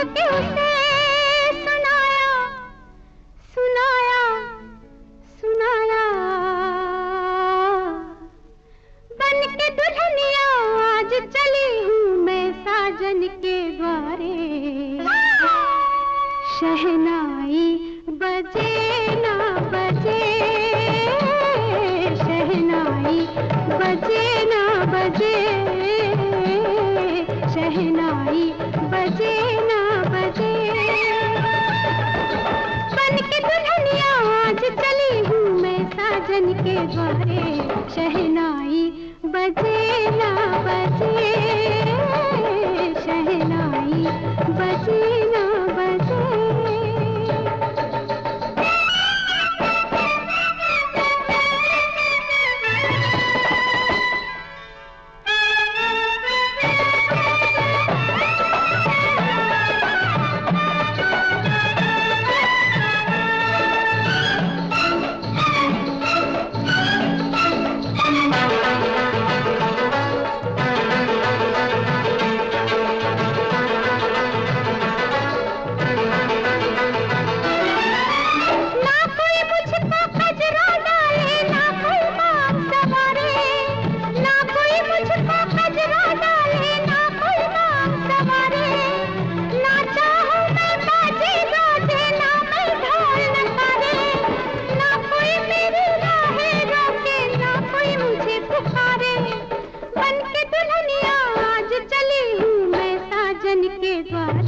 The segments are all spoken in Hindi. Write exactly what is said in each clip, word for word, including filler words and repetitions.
के उसे सुनाया सुनाया सुनाया, बन के दुल्हनिया आज चली हूँ मैं साजन के द्वारे। शहनाई बजे ना बजे, शहनाई बजे ना बजे, शहनाई बजे ना बजे। बन के दुल्हनिया आज चली हूँ मैं साजन के द्वारे। शहनाई बजे ना बजे, शहनाई बजे ना बजे।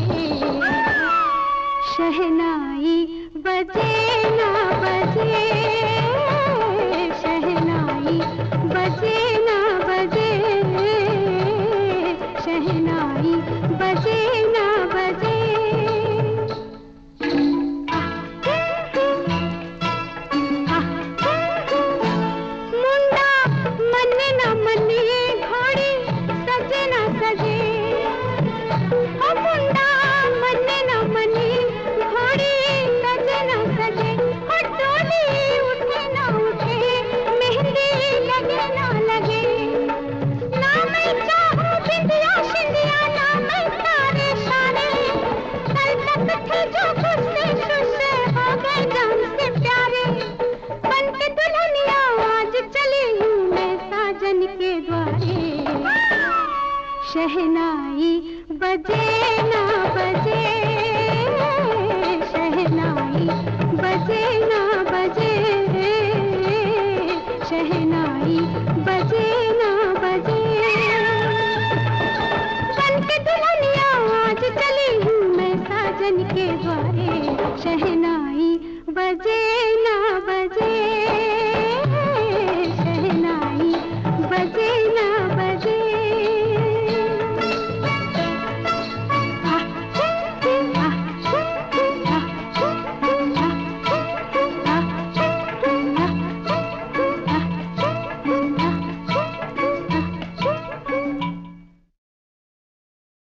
शहनाई बजे ना बजे।